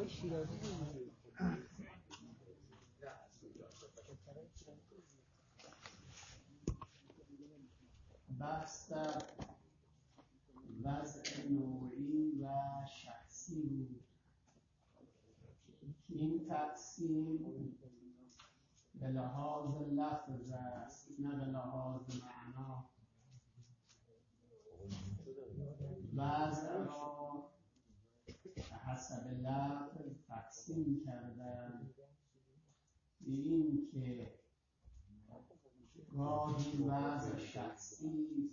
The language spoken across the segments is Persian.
بحث در وضع نوعی و شخصی بود. این تقسیم به لحاظ لفظ است، نه به لحاظ معنا. وضع را به حسب لفظ تقسیم کردن، به این که گاهی وضع شخصی،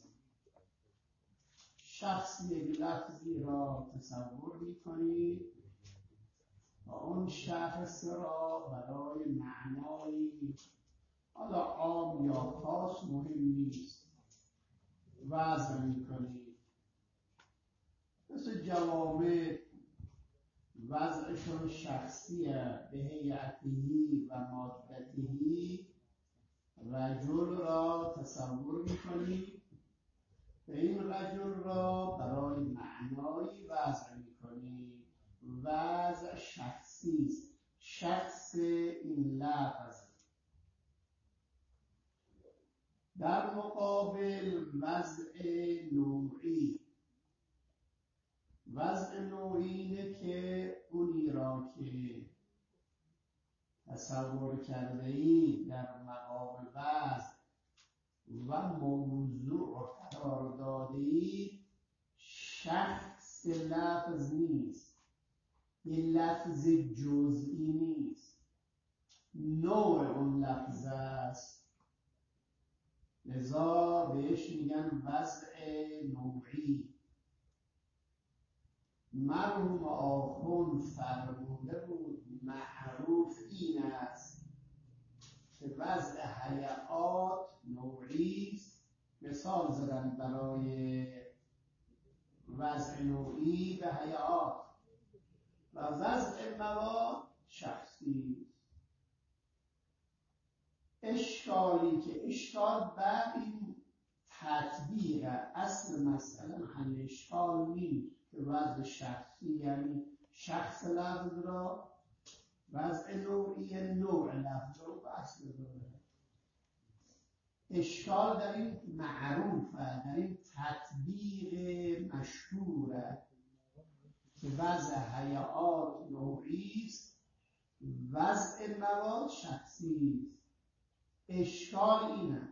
شخص یک لفظی را تصور می‌کنید و اون شخص را برای معنایی حالا عام یا خاص مهم نیست وضع می‌کنید. مثل جوامع وضعشون شخصیه، به هیئتی و مادتی رجل را تصور می‌کنید، به این رجل را برای معنایی وضع می‌کنید. وضع شخصی است، شخص این لفظ. در مقابل وضع نوعی، وضع نوعی اینه که اونی را که تصور کرده ای در مقام وضع و موضوع قرار داده ای شخص لفظ نیست، یه لفظ جزئی نیست، نوع اون لفظ است. لذا بهش میگن وضع نوعی. مرحوم آخوند فرموده بود معروف این است که وضع هیئات نوعی است. مثال زدن برای وضع نوعی به هیئات و وضع مواد شخصی. اشکالی که اشکال بر این تطبیق اصل مسئله حل اشکال نیست که وضع شخصی یعنی شخص لفظ را، وضع نوعی نوع لفظ را بحث داره. اشکال در این معروفه، در این تطبیق مشهوره که وضع هیئات نوعی است، وضع مواد شخصی است. اشکال اینه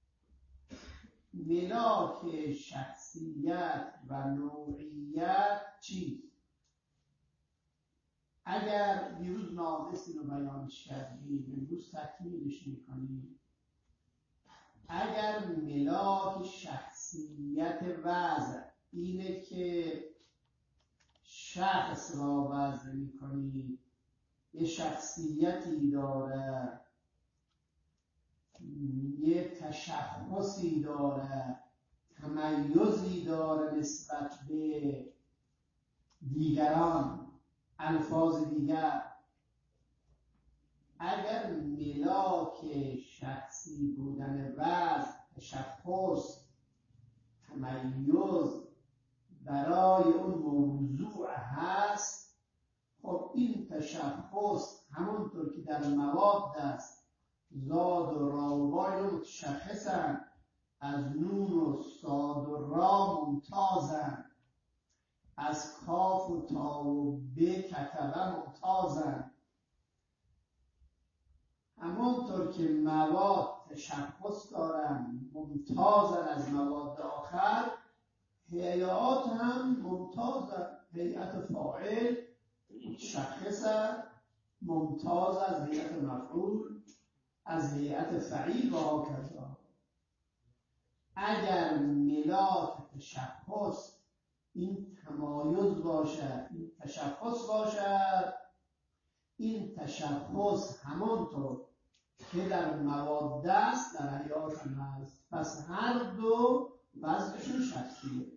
ملاک شخصیت و نوعیت چیست؟ اگر دیروز ناقصی رو بیانش کردیم، امروز تکمیلش میکنیم. اگر ملاک شخصیت وضع اینه که شخص را وضع میکنی، یه شخصیتی داره، یه تشخصی داره، تمیزی داره نسبت به دیگران، الفاظ دیگر. اگر ملاک شخصی بودن وضع، تشخص، تمیز برای اون موضوع هست، خب این تشخص همونطور که در مواد است، زاد و راوای متشخصن، از نون و صاد و را ممتازن، از کاف و تا و ب کتبه ممتازن. همونطور که مواد تشخص دارن ممتازن از مواد آخر، هیئات هم ممتازن. هیئت فاعل متشخصن، ممتاز از هیئت مفعول، از هیئت فعیل و هاکذا. اگر ملاک تشخص این تمایز باشد، این تشخص باشد، این تشخص همانطور که در مواد است در هیئات هم هست، پس هر دو وضعشون شخصیه.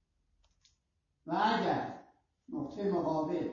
و اگر نقطه مقابل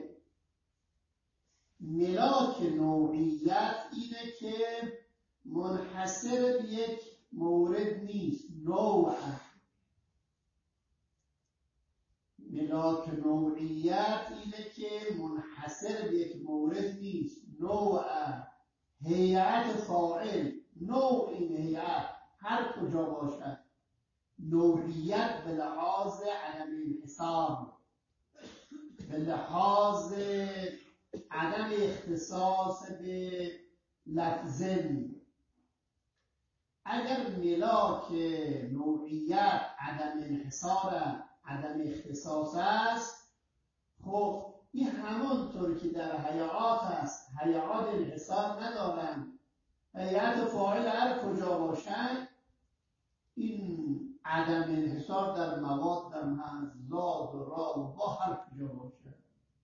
ملاک نوعیت اینه که منحصر به یک مورد نیست، نوع ملاک نوعیت اینه که منحصر به یک مورد نیست. نوع هیئت فاعل، نوع این هیئت هر کجا باشد، نوعیت به لحاظ عدم انحصار، به لحاظ عدم اختصاص به لفظن. اگر ملاک نوعیت عدم انحصار، عدم اختصاص است، خب این همونطور که در هیئات است، هیئات انحصار ندارند، هیئت فاعل هر کجا باشد، این عدم انحصار در مواد هم هست، زاد و را و با هر کجا باشد.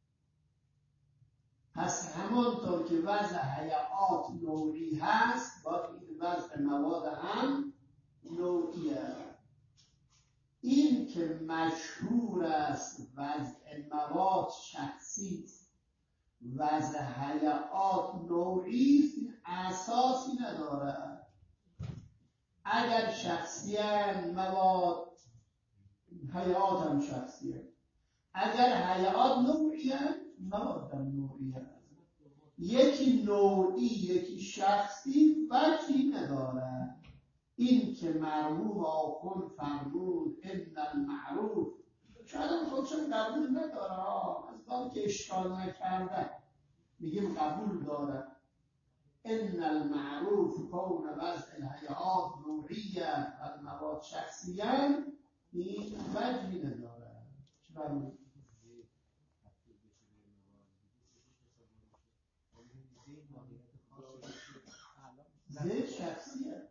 پس همونطور که وضع هیئات نوعی هست، باید این وضع مواد هم نوعی است. این که مشهور است وضع مواد شخصی است، وضع هیئات نوعی است، این اساسی ندارد. اگر شخصی مواد، هیئات هم شخصی است. اگر هیئات نوعی است، مواد هم نوعی است. یکی نوعی یکی شخصی وجهی ندارد. این که مرحوم آخوند فرمود ان المعروف، شاید هم خودشون قبول نداره، از باب که اشکال نکرده میگیم قبول داره. ان المعروف کون وضع الهیئات نوعیه و المواد شخصیه، این وجهی نداره. چرا؟ زید شخصیه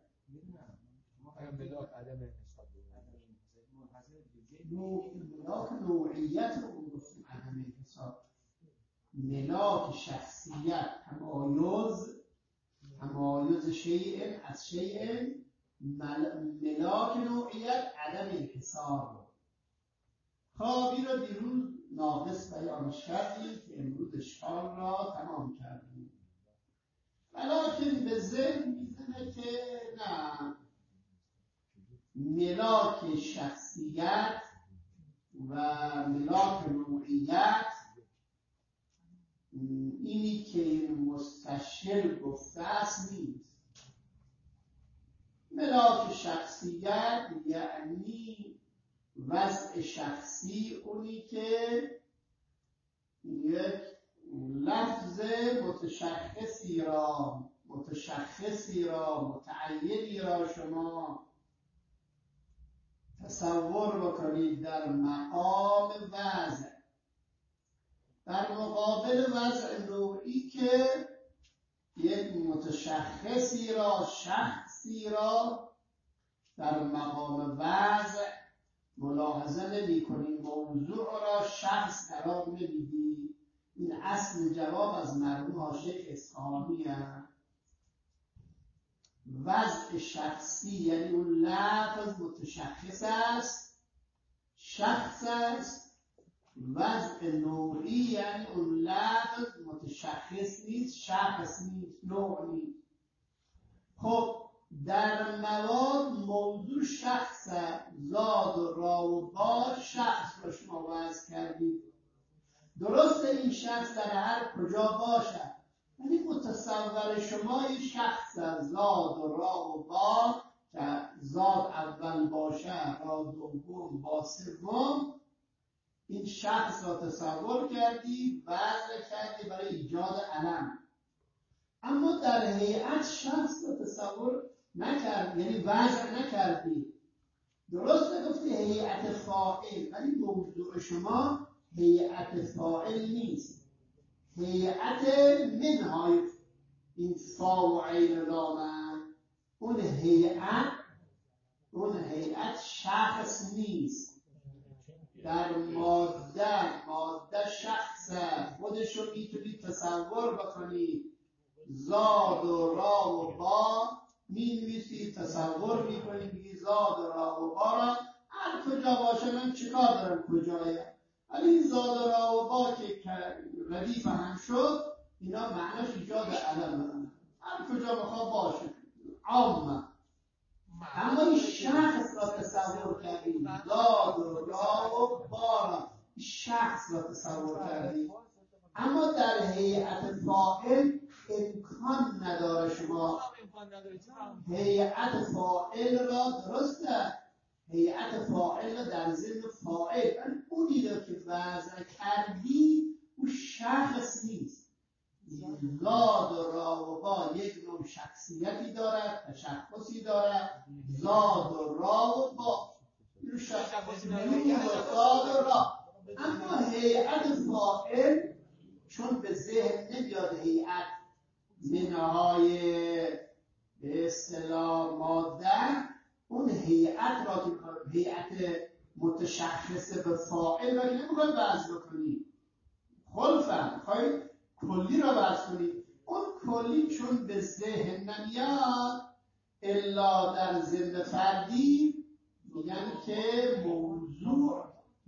ملاک نوعیت رو گفتیم عدم انحصار. ملاک شخصیت تمایز شیء از شیء، ملاک نوعیت عدم انحصار. خوابی رو دیروز ناقص بیانش کردیم که امروز اشکال را تمام کردیم. ولیکن به ذهن میزنه که نه، ملاک شخصیت و ملاک نوعیت اینی که مستشل گفته است نیست. ملاک شخصیت یعنی وضع شخصی، اونی که یک لفظ متشخصی را متعینی را شما تصور بکنید در مقام وضع، در مقابل وضع نوعی که یک متشخصی را، شخصی را در مقام وضع ملاحظه نمی کنید، موضوع را شخص قرار نمیدید. این اصل جواب از مرحوم حاشیه اصفهانی است. وضع شخصی یعنی اون لفظ متشخص است، شخص است. وضع نوعی یعنی اون لفظ متشخص نیست، شخص نیست، نوع نیست. خب در مواد موضوع شخص است، زاد و را و با شخص را شما وضع کردید. درسته این شخص در هر کجا باشد، ولی متصور شما این شخص است، زاد و را و با، که زاد اول باشه، را دوم، با سوم، این شخص را تصور کردی، وضع کردی برای ایجاد علم. اما در هیئت شخص را تصور نکردی، یعنی وضع نکردی. درسته گفتی هیئت فاعل، ولی موضوع شما هیئت فاعل نیست، هیئت منهای این فا و عین لامن. اون هیئت شخص نیست. در ماده شخص خودشو میتونید تصور بکنید، زاد و را و با مینویسید، تصور میکنید، میگید زاد و را و با را هر کجا باشه، من چیکار دارم کجایه. ولی این زاد و را و با که ردیف هم شد، اینا معناش ایجاد علم، هر کجا بخواه باشه، عامه. اما این شخص را تصور کردید، زاد و را و با را، شخص را تصور کردید. اما در هیئت فاعل امکان نداره شما هیئت فاعل را درسته هیئت فاعل را در ضمن فاعل اونی را که وضع کردی او شخص نیست. زاد و را و با یک نوع شخصیتی دارد، تشخصی دارد. زاد و را و با زاد و را. اما هیئت فاعل چون به ذهن نمیاد هیئت منهای به اصطلاح ماده، اون هیئت را که هیئت متشخصه به فاعل را که نمیخوای وضع بکنی، خلفا میخوای کلی را وضع کنی. اون کلی چون به ذهن نمیاد الا در ضمن فردی، میگن که موضوع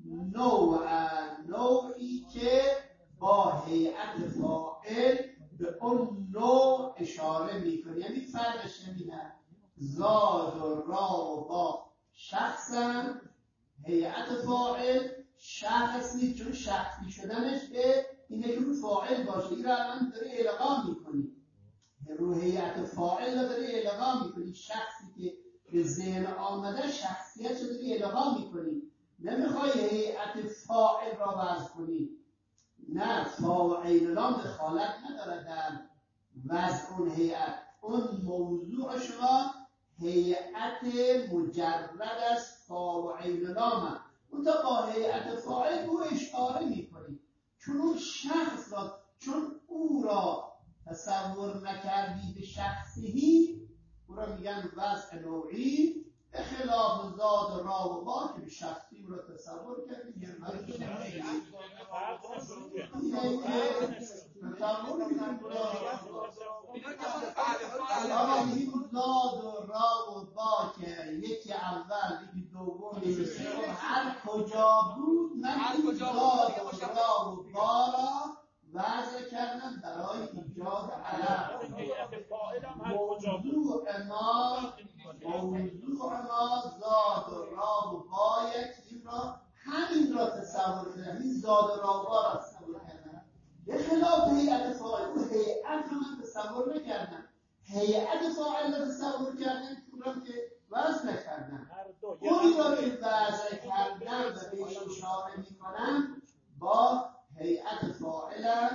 نوعی که با هیئت فاعل به اون نوع اشاره میکنه. یعنی فرقش نمیدن زاد و را و با شخصا، هیئت فاعل شخص نیست چون شخصی شدنش به اینه که رو فاعل باشه. این رو الان داری القا میکنی، رو هیئت فاعل رو داری القا میکنی. شخصی که به ذهن آمده شخصیت رو داری القا میکنی، نمیخوای هیئت فاعل را وضع کنی. نه، فا و عین لام دخالت نداره در وضع اون هیئت. اون موضوع شما هیئت مجرد از فا و عین لام، اون تا با هیئت فاعل او اشاره میکنی چون اون شخص را، چون او را تصور نکردی به شخصی، او را میگن وضع نوعی. به خلاف زاد و را و با که به شخصی را تصور کردی زاد و را و با که یکی اول یکی دوم یکی سوم هر کجا بود، من زاد و را و با را وضع کردن برای ایجاد علم. موضوع ما زاد و را و با این را همین را تصور کردن، این زاد و را و با را تصور کردن. به خلاف هیئت فاعل، اون هیئت رو من تصور نکردم، هیئت فاعل رو تصور کردن که وضع نکردن. اون را که وضع کردن و بهش اشاره میکنن با هیئت فاعل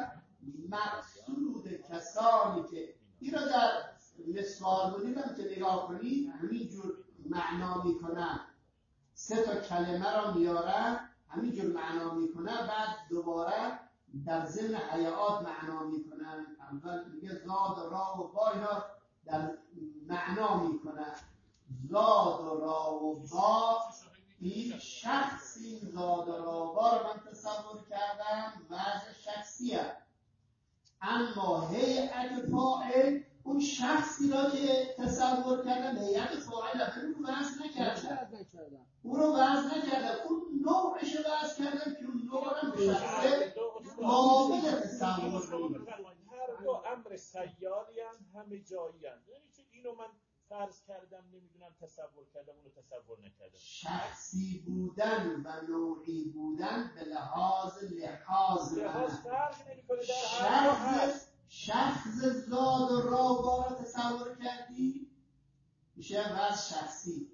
مقصود کسانی که این را در مسوار بودیم که نگاه کنید همینجور معنا میکنن، سه تا کلمه را میارن همینجور معنا میکنن، بعد دوباره در ضمن حیات معنا میکنن. اول میگه زاد و را و با، اینا در معنا میکنن. زاد و را و با، این شخصی زاد و را و با رو من تصور کردم وضع شخصیه. اما هیئت فاعل اون شخصی را که تصور کردم هیئت فاعل رو وضع نکردم، او رو وضع نکردم، اون نوعش رو وضع کردم که اون نوع رو به شخصه قابل تصور کنید. هر دو امر سیاری هم همه جایی هم، یعنی چون اینو من فرض کردم نمیدونم تصور کردم اونو تصور نکردم. شخصی بودن و نوعی بودن به لحاظ فرق نمیکنه در هر شخص زاد و را و با را تصور کردی میشه وضع شخصی.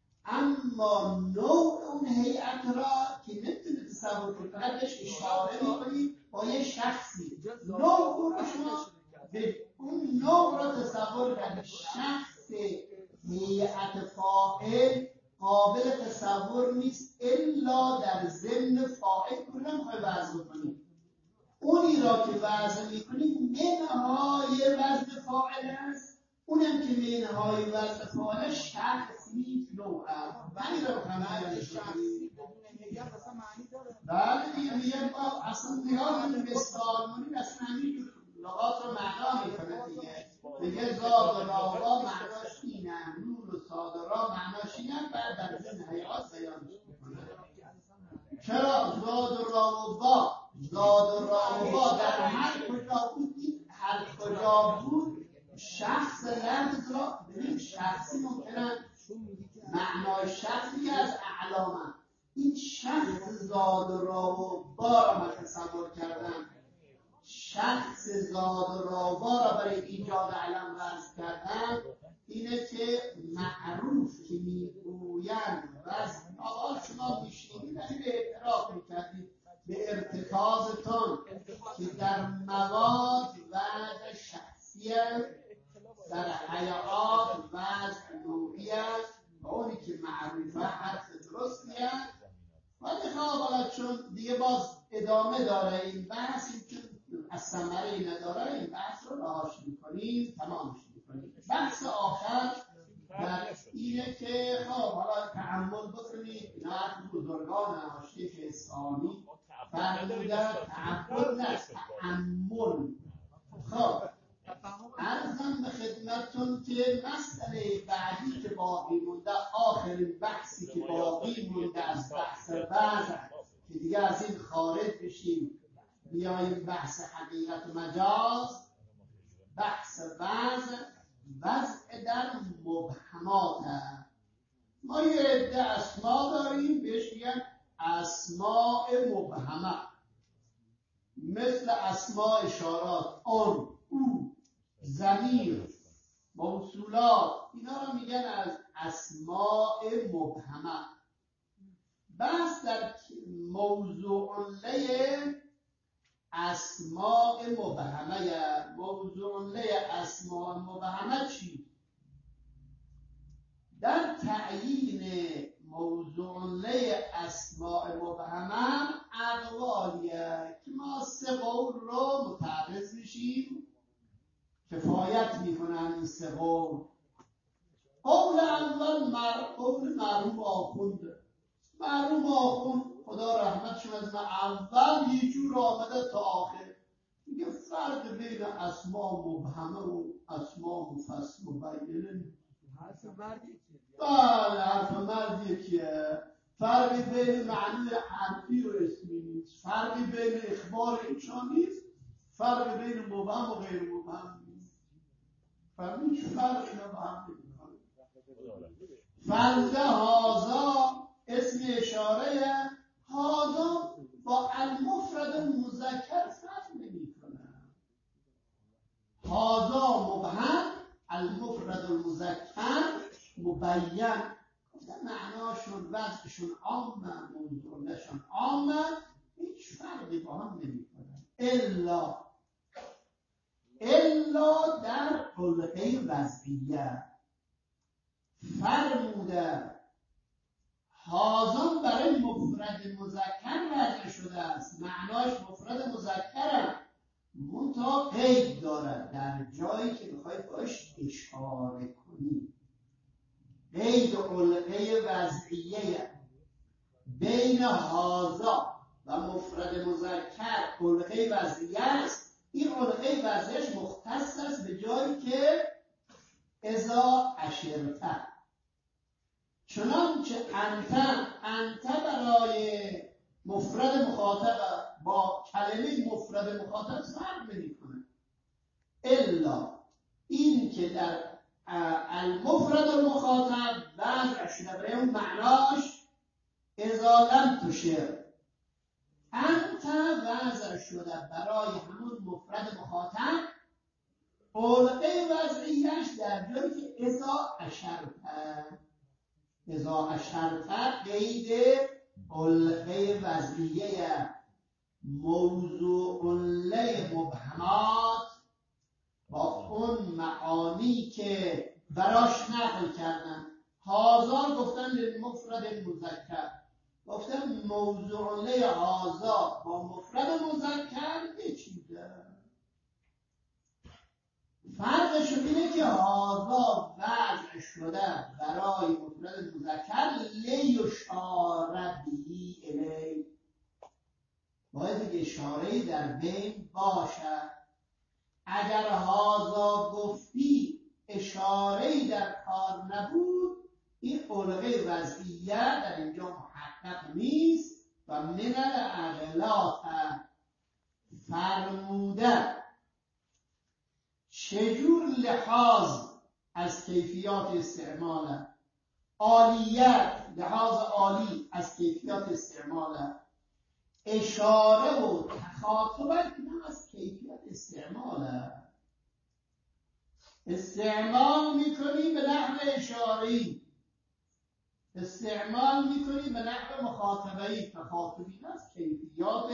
اما نوع اون هیئت را که نمیتونه تصور کنی، فقط بهش اشاره میکنی با یه شخصی، نوع اون رو شما به اون نوع را تصور کردی. شخص هیئت فاعل قابل تصور نیست الا در ضمن فاعل. کلا میخوای وضع بکنی، اونی را که وضع میکنی منهای وزن فاعل است، اونم که منهای وزن فاعل شخص نیست، نوع است. همین را بخواهیم شخصی بله دیگه با اصلا نگاه کنیم به استعارمونی اصلا همین لغات رو معنا میکنه دیگه. میگه زاد و را و با معناش اینه، نون و صاد و را معناش اینه، بعد در ضمن حیات بیانش میکنه. چرا زاد و را و با، زاد و را و با در هر کجا بود، هر کجا بود شخص لفظ را ببین. شخصی ممکنه معنای شخصی از اعلامه، این شخص زاد و را و بحث زاد و راوا را برای ایجاد علم وضع کردن اینه که معروف که میگویند وزن آواز شما میشنیدید ولی به اعتراف میکردید به ارتکازتون که در مواد وضع شخصیت، در حیات وضع نوعیت و اونی که معروفه حرف درستیه. ولی حالا چون دیگه باز ادامه داره این بحث، چون از ثمره‌ای نداره این بحث رو رهاش میکنیم، تمامش میکنیم. بحث آخر در اینه که خب حالا تأمل بکنید، اینا از بزرگان حاشیه اسلامی فرمودن تعبد نه تأمل. خب عرضم به خدمتتون که مسئله بعدی که باقی مونده، آخرین بحثی که باقی مونده از بحث وضع که دیگه از این خارج بشیم بیاییم بحث حقیقت مجاز، بحث وضع در مبهمات. ما یه عده اسما داریم بهش میگن اسماء مبهمه، مثل اسماء اشارات، آن، او، ضمیر، موصولات، اینا رو میگن از اسماء مبهمه. بس در موضوع له اسماء مبهمه، موضوع له اسماء مبهمه چی؟ در تعیین موضوع له اسماء مبهمه اقوالیه که ما 3 قول رو متعرض میشیم، کفایت میکنن این 3 قول. قول اول قول مرحوم آخوند. مرحوم آخوند خدا رحمتشون از من اول یه جور آمده تا آخر میگه فرق بین اسماء مبهمه و اسماء مفصل مبینه. حرف مردی بله حرف مرد یکیه. فرقی بین معنی حرفی و اسمی نیست، فرقی بین اخبار انشا نیست، فرقی بین مبهم و غیر مبهم نیست. فرقی چه فرقی با هم نمی‌کنه. فرض هازا اسم اشاره، هازا با المفرد المذکر فرق نمی‌کنه. هازا مبهم، المفرد المذکر مبین. معناشون وضعشون عامه، موضوعشون عامه، هیچ فرقی با هم نمی‌کنن الا در خلقه وضعیه. فرموده هازان برای مفرد مذکر وضع شده است، معناش مفرد مذکره، منتها قید داره در جایی که بخوای باش اشاره کنی. قید خلقه وضعیه بین هازا و مفرد مذکر خلقه وضعیه است. این خلقه وضعیش مختص است به جایی که اذا اشرته، چنانچه انت برای مفرد مخاطب با کلمه مفرد مخاطب فرق نمی‌کنه، الا این که در المفرد المخاطب وضع شده برای اون معناش اذا لم تشر، انت وضع شده برای همون مفرد مخاطب، خلقه وضعیش در جایی که اذا اشرت قید خلقه وضعیه. موضوع له مبهمات با اون معانی که براش نقل کردن، هازا گفتن للمفرد مذکر، گفتن موضوع له هازا با مفرد مذکر یه چیزه. فرقش اینه که هازا وضع شده برای مفرد مذکر لیشاره بهی الی، باید اشاره‌ای در بین باشه. اگر هازا گفتی اشاره‌ای در کار نبود، این خلقه وضعیه در اینجا محقق نیست. و من الاغلاط فرموده چجور لحاظ از کیفیات استعمال، عالیت لحاظ عالی از کیفیات استعمال، اشاره و تخاطب اینا از کیفیت استعماله. استعمال میکنی به نحو اشاره‌ای، استعمال میکنی به نحو مخاطبه‌ای. تخاطبی از کیفیات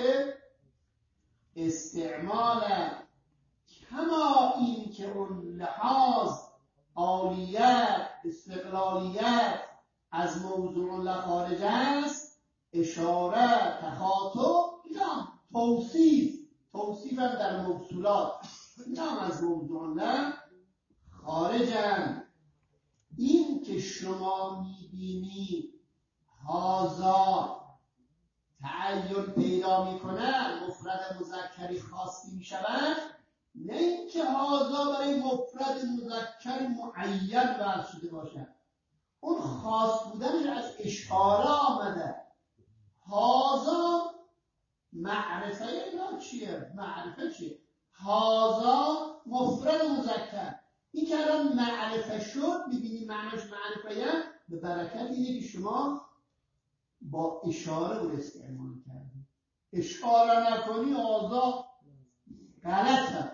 استعمال. کما این که اون لحاظ عالیت استقلالیت از موضوع لخارج است، اشاره تخاطب اینا توصیف هم در موصولات اینا هم از موضوع خارجن. این که شما میبینی هازا تعین پیدا میکنن، مفرد مذکری خاصی میشوند، نه اینکه هازا برای مفرد مذکر معین وضع شده باشد. اون خاص بودنش از اشاره آمده. هازا معرفه اینا چیه؟ معرفه چیه؟ هازا مفرد مذکر، این که الان معرفه شد، میبینی معناش معرفه، به برکت اینه که شما با اشاره رو استعمال کردی. اشاره نکنی هازا غلطه.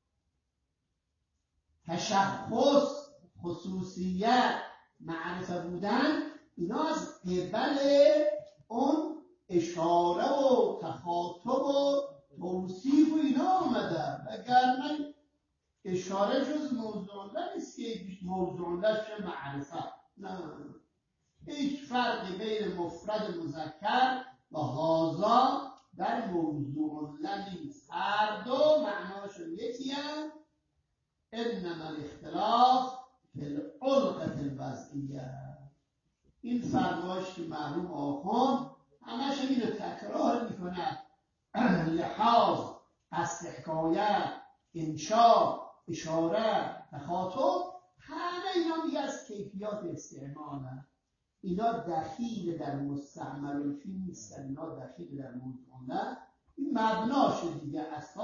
تشخص، خصوصیت، معرفه بودن اینا از قبل اون اشاره و تخاطب و توصیف و اینا آمده. وگرنه اشاره جز موضوع نیست که موضوع شه معرفه. نه، هیچ فرقی بین مفرد مذکر و هازا در موضوع نیست. هر دو معناشون یکی هم. انما الاختلاف فی العلقة الوضعیه. این فرمایش که مرحوم آخوند همش اینو تکرار میکنه. لحاظ، قصد حکایت، انشا، اشاره، تخاطب، همه اینا دیگه از کیفیات استعمالن. اینا دخیل در مستعمل فی نیستن، اینا دخیل در موضوع نه. این مبناش دیگه،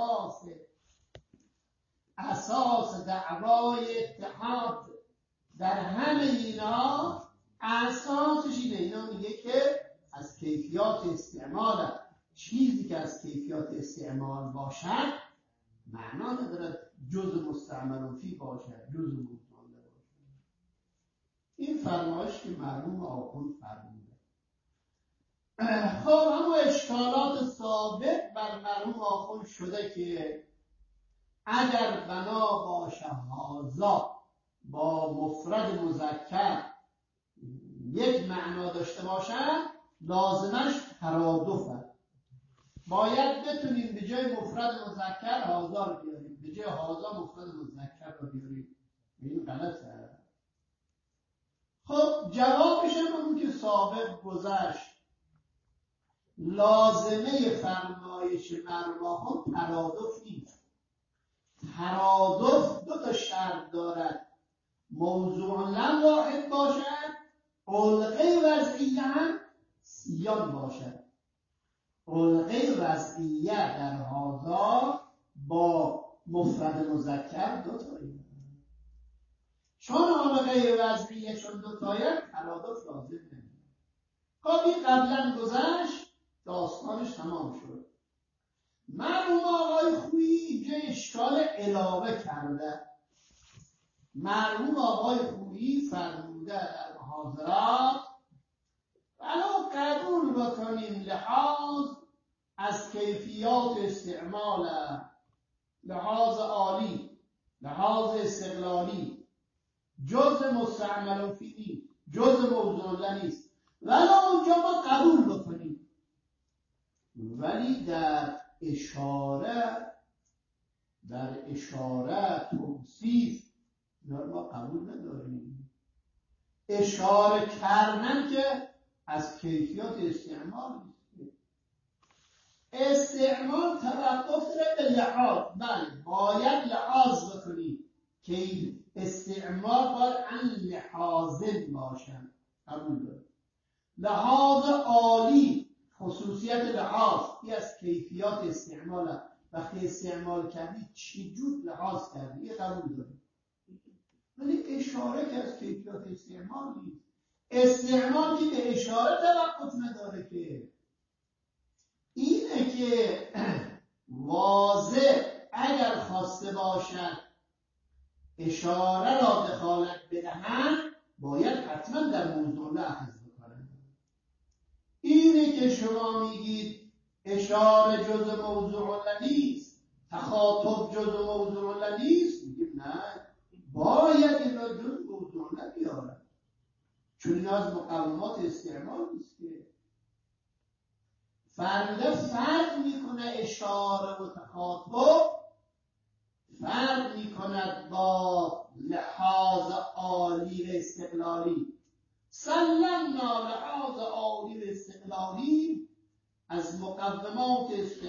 اساس دعوای اتحاد در همه اینا اساسش اینه. اینا میگه که از کیفیات استعمال، چیزی که از کیفیات استعمال باشد معنا ندارد جز مستعمل فی باشد، جز موضوع باشد. این فرمایش که مرحوم آخوند فرموده. خب همون اشکالات ثابت بر مرحوم آخوند شده که اگر بنا باشه هازا با مفرد مذکر یک معنا داشته باشد، لازمش ترادفه. باید بتونیم به جای مفرد مذکر هازا رو بیاریم، به جای هازا مفرد مذکر رو بیاریم. این غلطه. خب جوابش هم اون که سابق گذشت. لازمه فرمایش مرحوم ترادف نیست. ترادف دو تا شرط دارد. موضوع لم واحد باشد، علقه وضعیه هم سیان باشد. علقه وضعیه در هازا با مفرد مذکر دو تایی. چون علقه وضعیه چون دو تایی ترادف لازم نمیده. خب این قبلا گذشت، داستانش تمام شد. مرحوم آقای خویی جای اشکال علاوه کرده. مرحوم آقای خویی فرموده در محاضرات ولو قبول بکنیم لحاظ از کیفیات استعمال، لحاظ عالی، لحاظ استقلالی، جز مستعمل فی نیست، جز موضوع نیست، ولو اونجا ما قبول بکنیم، ولی در اشاره توصیف ما قبول نداریم. اشاره کردن که از کیفیات استعمال نیست. استعمال توقف داره به لحاظ. بله باید لحاظ بکنید که استعمال باید عن لحاظن باشن. قبول داریم. لحاظ عالی، خصوصیت لحاظ، این از کیفیات استعمال. وقتی استعمال کردی چجور لحاظ کردی، یه قبول داریم. ولی اشاره که از کیفیات استعمال نیست. استعمال که به اشاره توقف نداره که اینه که واضح اگر خواسته باشد اشاره را دخالت بدهند باید حتما در موضوع لحظ بکنند. اینه که شما میگید اشاره جز موضوع نیست، تخاطب جز موضوع نیست، میگیم نه، باید این را جز موضوع بیارد، چون این از مقومات استعمال نیست که فرق میکنه اشاره و تخاطب، فرق میکند با لحاظ عالی و استقلالی. سلمنا لحاظ عالی و استقلالی از مقدمات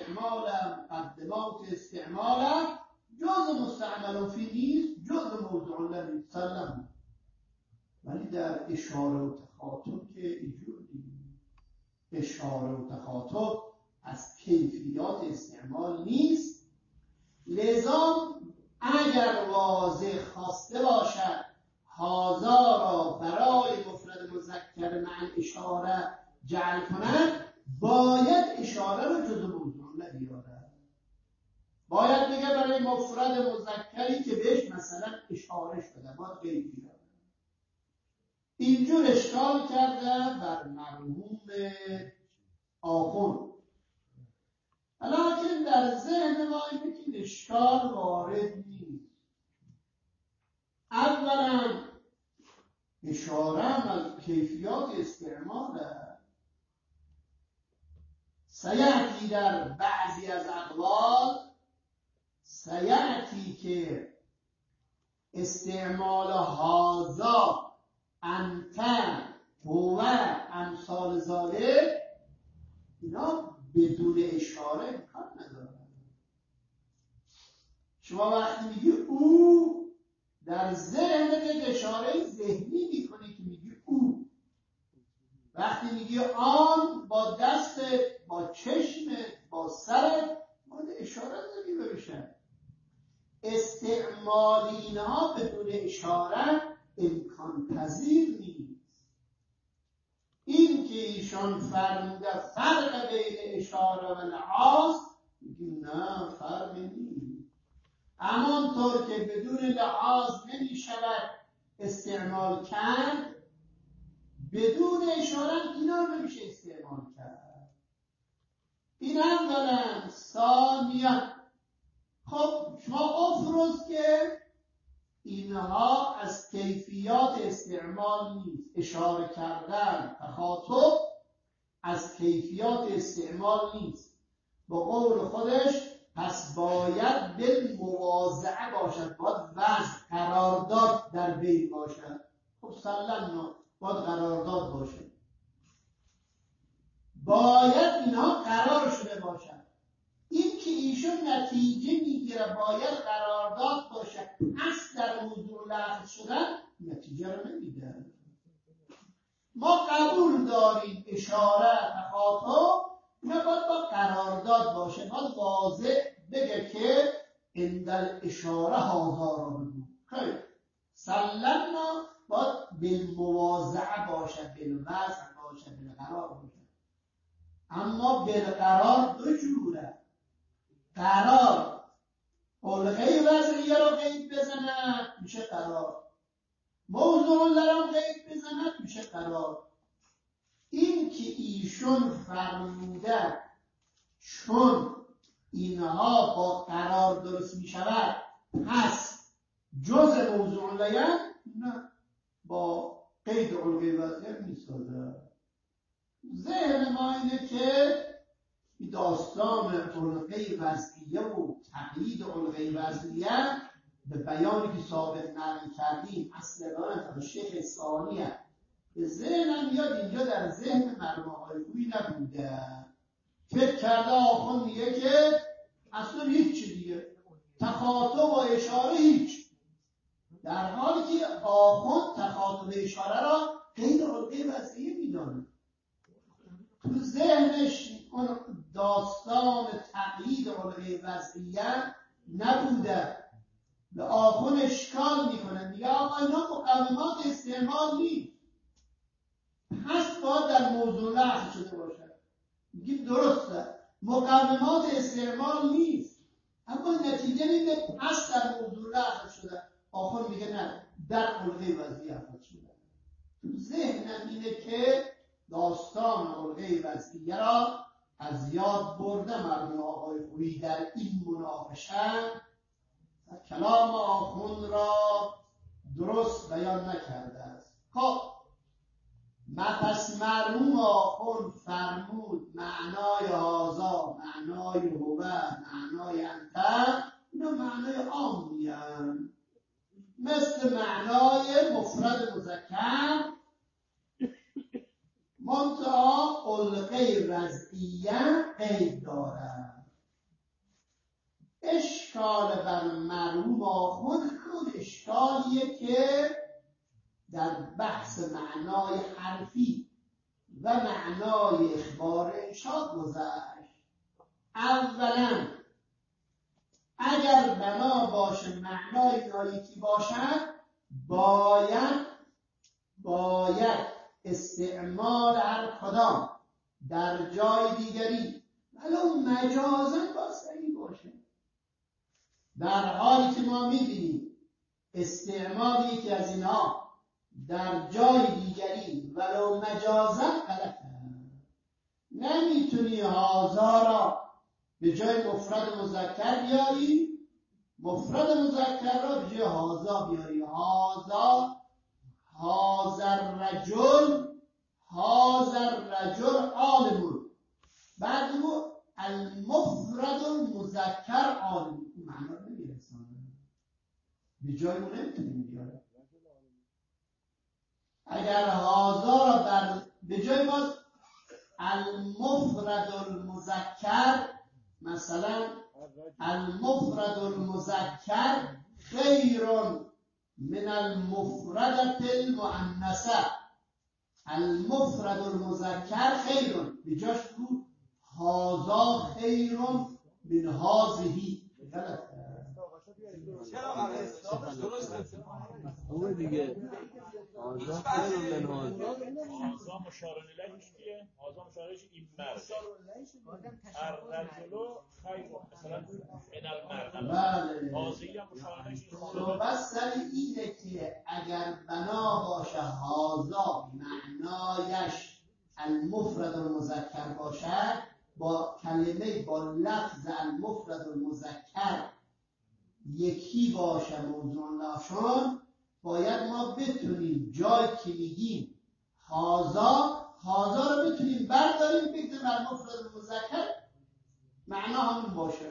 استعمال جز مستعمل فی نیست، جز موضوع نیست، سلم. ولی در اشاره و تخاطب که اینجور نیست. اشاره و تخاطب از کیفیات استعمال نیست. لذا اگر واضح خواسته باشد هازا را برای مفرد مذکر مع اشاره جعل کند، باید اشاره را جز موضوع بیارد. باید بگه برای مفرد مذکری که بهش مثلا اشاره شده باید غیر بیارد. اینجور اشکال کرده بر مرحوم آخوند. لیکن در ذهن ما اینه که اشکال وارد نیست. اولا اشاره هم از کیفیات استعمال سیأتی در بعضی از اقوال، سیأتی که استعمال هازا انت هو امثال ذالک اینا بدون اشاره امکان نداره. شما وقتی میگی او در ذهنت یک اشاره ذهنی میکنی که میگی او. وقتی میگی آن با دستت، با چشمت، با سرت مورد اشاره نمیده بشن. استعمال اینها بدون اشاره امکان پذیر نیست. این که ایشان فرموده فرق بین اشاره و لحاظ، میگیم نه فرقی نیست. همانطور که بدون لحاظ نمیشود استعمال کرد، بدون اشاره اینا نمیشه استعمال کرد. این اولا. ثانیا خب شما افرض که اینها از کیفیات استعمال نیست. اشاره کردن، تخاطب از کیفیات استعمال نیست. با قول خودش پس باید به مواضعه باشد، باید وضع قرارداد در بین باشد. خب سلم باید قرارداد باشد، باید اینها قرار شده باشد. این که ایشون نتیجه میگیره باید قرارداد باشد پس در موضوع لحظ شدن، نتیجه رو نمیده. ما قبول داریم اشاره تخاطب اینا باید با قرارداد باشه، باید واضح بگه که اندل اشاره هازا را بگو. خیلی سلمنا باید بالمواضعه باشد، بالوضع باشد، بالقرار باشد. اما بالقرار دو جوره. قرار الغی وضعیه را قید بزند میشه قرار، موضوع لرم قید بزند میشه قرار. این که ایشون فرموده چون اینها با قرار درست میشود پس جز موضوع لیم، نه، با قید الغی وضعیه میسازه. ذهن ما اینه که داستان الغی وضعیه و تقیید الغی وضعیه به بیانی که سابق نقل کردیم اصل دارن شیخ ثانیه به ذهنم میاد. اینجا در ذهن مرحوم آقای خویی نبوده. فکر کرده آخوند میگه که اصلا هیچ دیگه تخاطب و اشاره هیچ، در حالی که آخوند تخاطب و اشاره را غیر الغی وضعیه میدانه. تو ذهنش اون داستان تقیید الغی وضعیه نبوده. به آخوند اشکال میکنه، میگه آقا اینا مقومات استعمال نیست، پس باید در موضوع لحظ شده باشه. میگیم درسته، مقومات استعمال نیست، اما نتیجه میده پس در موضوع اخذ شده. آخر میگه نه، در علقه وضعی اخذ شده. تو ذهنم اینه که داستان علقه وضعیه را از یاد برده مرحوم آقای خویی در این مناقشه و کلام آخوند را درست بیان نکرده است. خب پس مرحوم آخوند فرمود معنای هازا، معنای هو، معنای انت، اینا معنای عام میان، مثل معنای مفرد مذکر، منتها علقه وضعیه قید دارد. اشکال بر مرحوم آخوند همون اشکالیه که در بحث معنای حرفی و معنای اخبار انشاد گذشت. اولا اگر بنا باشه معنای نایکی باشد باید استعمال هر کدام در جای دیگری ولو مجازا با صحیح باشه، در حالی که ما می‌بینیم استعمال یکی از اینها در جای دیگری ولو مجازا غلطه. نمیتونی هازا را به جای مفرد مذکر بیاری، مفرد مذکر را به جای هازا بیاری. هازا رجل عالمون، بعد المفرد المذکر عالمون، این معنی رو نمیرسانه، به جای اون نمیتونیم بیاره. اگر هازا را به جای باز المفرد المذکر، مثلا المفرد المذکر خیر من المفردة المؤنثة، المفرد المذکر خیر، به جاش بود هازا خیر من هازهی. اون دیگه هازا خیر من هازه. هازا مشار الیهش کیه؟ هازا مشار الیهش این مرد. الرجل خیر مثلا من المرد. هازهی هم مشار الیهش این خانم. بس سر اینه که اگر بنا باشه هازا معنایش المفرد المذکر باشه، با کلمه با لفظ المفرد المذکر یکی باشه موضوع ناشون، باید ما بتونیم جایی که میگیم هازا رو بتونیم برداریم بگذاریم بر مفرد مذکر معنا همون باشه.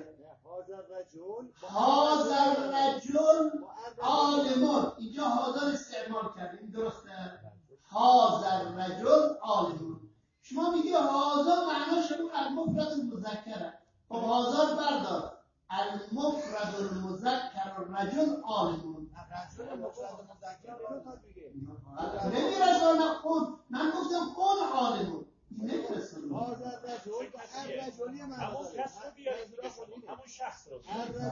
هازا رجل عالمون، اینجا هازا استعمال کردیم، درسته؟ هازا رجل عالمون. شما میگی هازا معناش همون المفرد المذکره. خب هازا رو بردار، المفرد المذکر الرجل عالمون. نمیرسانه خون، من گفتم خون عالمون نمیرسانه. همون کس رو بیارید، همون شخص رو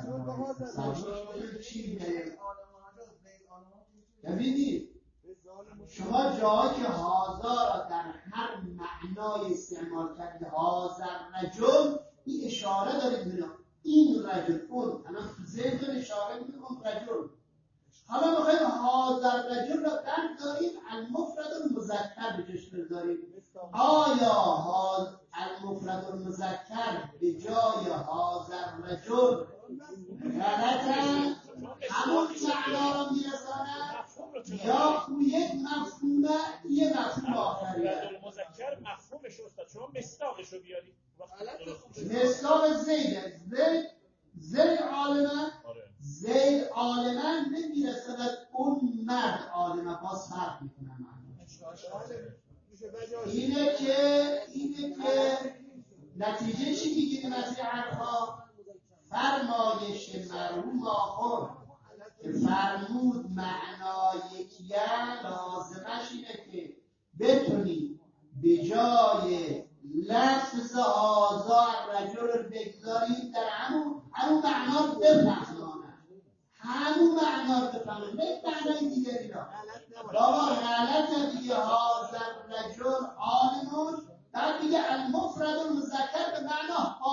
ببینید شما جایی که هازا را در هر معنای استعمال کردید، هازا رجل، این اشاره دارید بنا این رجل، اون الان تو ذهن اشاره میکنه اون رجل. حالا میخواید هازا رجل را بردارید المفرد المذکر به جاش بذارید. آیا المفرد المذکر به جای هازا رجل غلطه؟ همون معنا را میرسانه یا او یک مفهومه یه مفهوم آخریه؟ مذکر مفهومش استاد شما مصداقش رو بیارید. مصداق زید عالمه، زید عالمه نمیرساند اون مرد عالمه، باز فرق میکنه معناش. اینه که نتیجه چی میگیریم از این حرفا؟ فرمایش مرحوم آخوند که فرمود معنا یکیه، لازمش اینه که بتونی به جای لفظ هازا رجل رو بگذاریم در همون معنا رو بفهمانه، همون معنا رو بفهمانه، نه معنای دیگری را. بابا غلط دیگه، هازا رجل عالمون، بعد میگه المفرد المذکر به معنا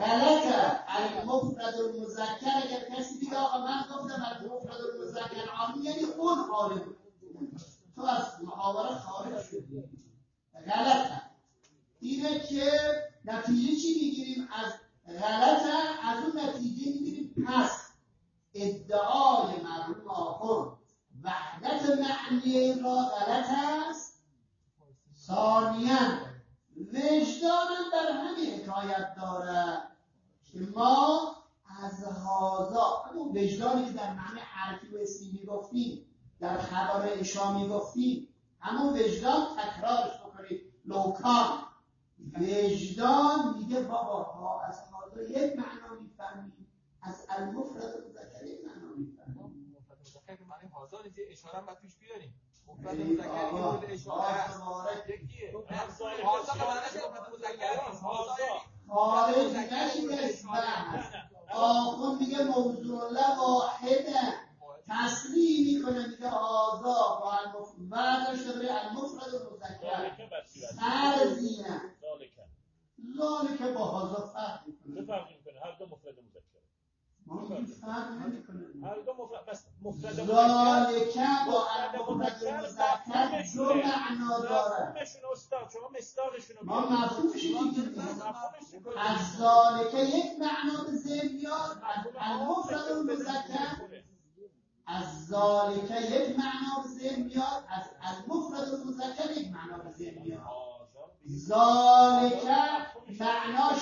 غلط المفرد المذکر. اگر کسی بگه آقا من گفتم المفرد المذکر عامی یعنی اون عالم، تو از محاوره خارج شدی. غلطه. اینه که نتیجه چی میگیریم از غلطه؟ از اون نتیجه میگیریم پس ادعای مرحوم آخر وحدت معنی را غلط است. ثانیاً وجدانم در همین حکایت داره که ما از هازا، همون وجدانی که در معنی حرفی و اسمی میگفتیم، در خبر اشا میگفتیم، همون وجدان تکرارش بکنید. لوکان وجدان میگه بابا ها از هازا یک معنا میفهمیم، از المفرد المذکر یک معنا میفهمیم. مفرد مذکر معنی هازا نیست، اشاره هم باید توش بیاریم. مفرد مذکر یه مورد اشاره است، یکیه. هازا که معنیش مفرد مذکر نیست، هازا خارج نشید اسمه. آخون میگه موضوع لواحده، تصریح میکنه، میگه هازا با المفرد برداشته بره المفرد المذکر فرضینه ذالکه با هازا فرق میکنه. چه فرقی میکنه؟ هر دو مفرد مذکره. ما میگیم فرق نمیکنه. هر دو مفرد، بس مفرد ذالکه با المفرد المذکر دو معنا داره. مفهومشون استاد شما مصداقشون رو ما مفهومش میگیم. مفهومش از ذالکه یک معنا به ذهن میاد، المفرد المذکر از ذالکه یک معنا به ذهن میاد، از المفرد المذکر یک معنا به ذهن میاد. ذالکه معناش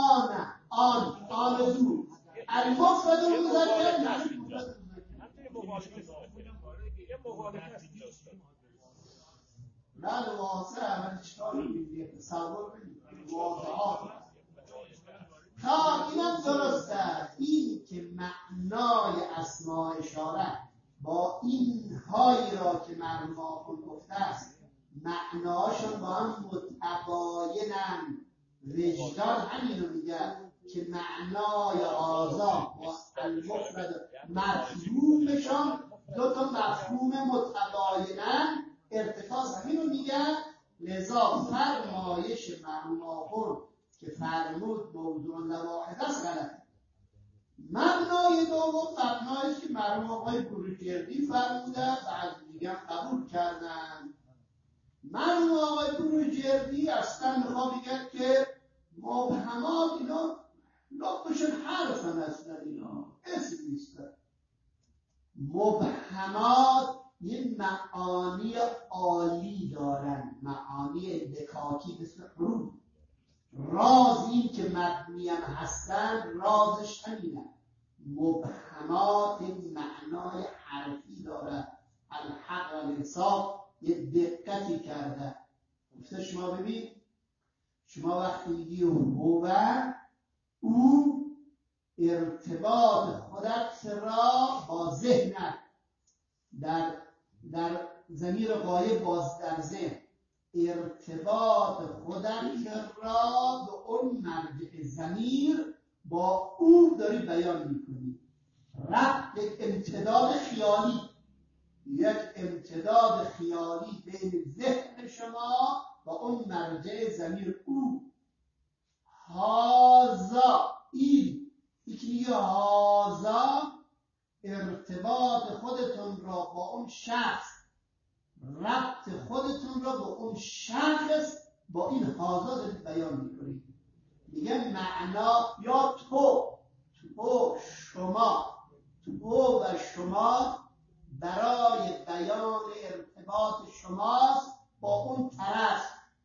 آن دور. المفرد المذکر معناش مفرد نه واسه اول چطور میگه تصور کنید واضحات تا اینم درسته. این که معنای اسماء اشاره با این هایی را که مرحوم آخر گفته است معناشون با هم متباینن. وجدان همینو میگه که معنای آزا با المفرد مفهومشان دو تا مفهوم متباینن، ارتکاز همینو میگه. لذا فرمایش مرحوم آخر که فرمود موضوع لواحد است غلطه. مبنای دوم مبنایش که مرحوم آقای بروجردی فرموده، بعضی دیگه قبول کردن. مرحوم آقای بروجردی اصلا میخواد بگه که مبهمات اینا لطفشون حرفن، اصلا اینا اسم نیستن. مبهمات یه معانی عالی دارن، معانی ادکاکی مثل حروف. راز این که مبنی هم هستن رازش همینه. مبهمات معنای حرفی داره. الحق و الانصاف یه دقتی کرده. گفته شما ببین، شما وقتی میگی هو او ارتباط خودت را با ذهنت در ضمیر غایب باز در ذهن ارتباط خودت را به اون مرجع ضمیر با او داری بیان میکنی. ربط یک امتداد خیالی، یک امتداد خیالی بین ذهن شما با اون مرجع ضمیر او. هازا این یکی میگه هازا ارتباط خودتون را با اون شخص، ربط خودتون را با اون شخص با این هازا دارید بیان میکنید. میگه معنا یا تو شما، تو و شما برای بیان ارتباط شماست با اون طرف.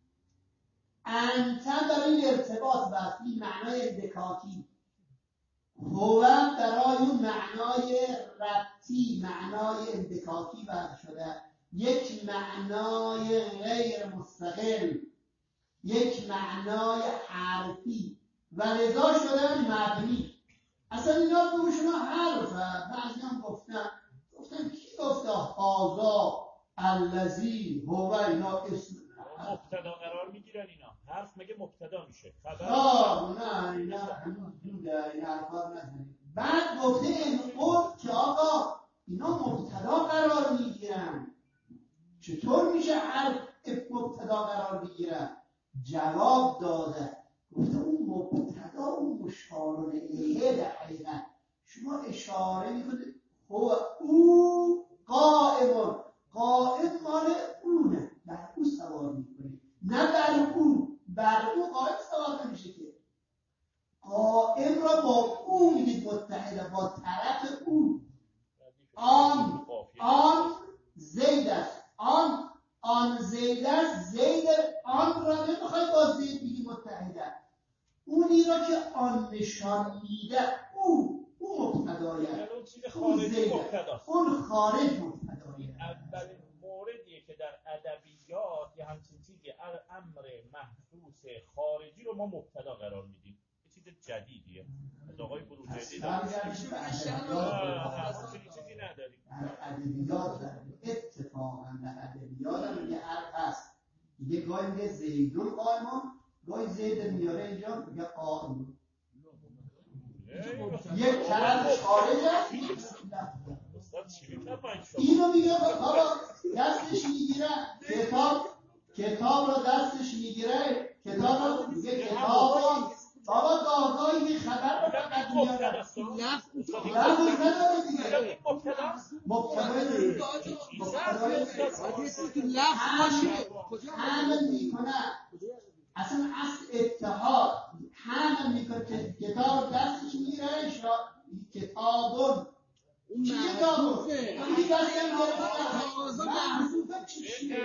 انت برای ارتباط وقتی معنای ادکاکی، هو برای اون معنای ربطی، معنای ادکاکی برد شده. یک معنای غیر مستقل، یک معنای حرفی و لذا شدن مبنی. اصلا اینا بهشون حرفه. بعضی هم گفتن کی گفته هازا الذی هو اینا اسم مبتدا قرار میگیرن. اینا حرف مگه مبتدا میشه؟ خبر نه اینا هنوز زوده، این حرفا نزنید. بعد گفته این قول که آقا اینا مبتدا قرار میگیرن، چطور میشه حرف مبتدا قرار بگیره؟ جواب داده، گفته اون مبتدا اون مشتق الیه در حقیقت شما اشاره میکنید هو او قائم مال اونه، بر او سوار میکنید، نه بر او قائم سوار نمیشه که. قائم را با او میگید متحده، با طرف او. آن زید است، آن زید است. زید آن را نمیخوای با زید بگی متحده، اونی را که آن نشان میده او مبتدایه، اون زید، اون خارج مبتدایه. اولین موردیه که در ادبیات یه همچین چیزی امر محسوس خارجی رو ما مبتدا قرار میدیم. یه چیز جدیدیه از آقای بروجردی. چیزی نداریم در ادبیات داریم. اتفاقا در ادبیات هم یه حرف هست، یه گاهی میگه زیدون قائمون، گاهی زید میاره اینجا میگه قائمون. یک طرفش خارج است، اینو میگه بابا دستش میگیره کتاب رو دستش میگیره، کتاب رو میگه کتابان. بابا گاهگاهی که خبر رو فقط میاره، لفظ نداره دیگه. مبتدای حمل میکنه، اصلا اتحاد حمل میکنه که کتاب دستش میگیره، کتابون چی کتابون؟ اونی دستی هم محضوفه چیه؟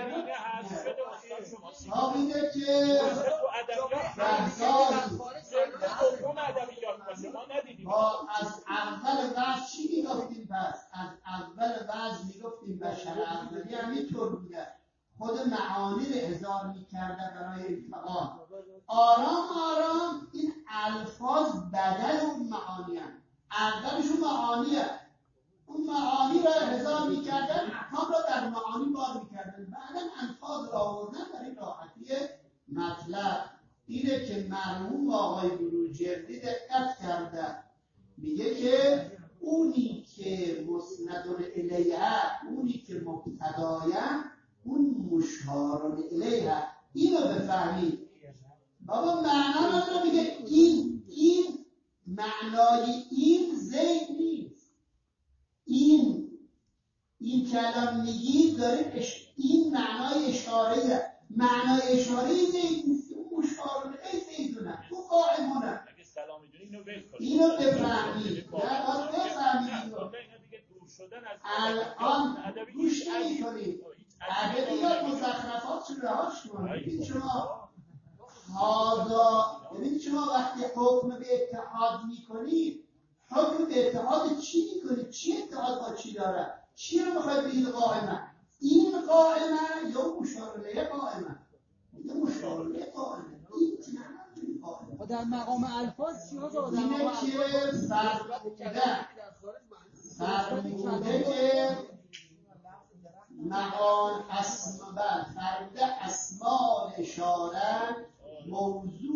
ها میگه که با از اول وضع چی میگفتیم پس؟ از اول وضع میگفتیم بشر اولی همینطور بوده، خود معانی رو اظهار میکرده برای التقاط. آرام این الفاظ بدل اون معانی هم، اولشون معانی هم، اون معانی را اظهار میکردن، احکام را در معانی بار میکردن، بعدا الفاظ را آوردن برای راحتی مطلب. اینه که مرحوم آقای بروجردی دقت کرده، میگه که اونی که مسند الیه، اونی که مبتدایه، اون مشار الیه. اینو بفهمید بابا، معنا نداره. میگه این معنای این زید نیست، این که الان میگید داره این معنای اشاره‌ایه، معنای اشاره زید نیست، اون مشار الیه زیدونه، تو قائمونه. اینو بفهمید، نه باید بفهمید. الان گوش نمی‌کنید، ادبیات مزخرفات رو رهاش کنید. ببینید شما وقتی حکم به اتحاد میکنید، حکم به اتحاد چی میکنید؟ چی اتحاد با چی داره؟ چی رو میخواید بگید قائمه؟ این قائمه یا مشار الیه قائمه؟ یا مشار الیه قائمه؟ این چی نمیدونید قائمه؟ در مقام الفاظ چی ها؟ اینه که فرموده که مقام فرموده اسماء اشاره موضوع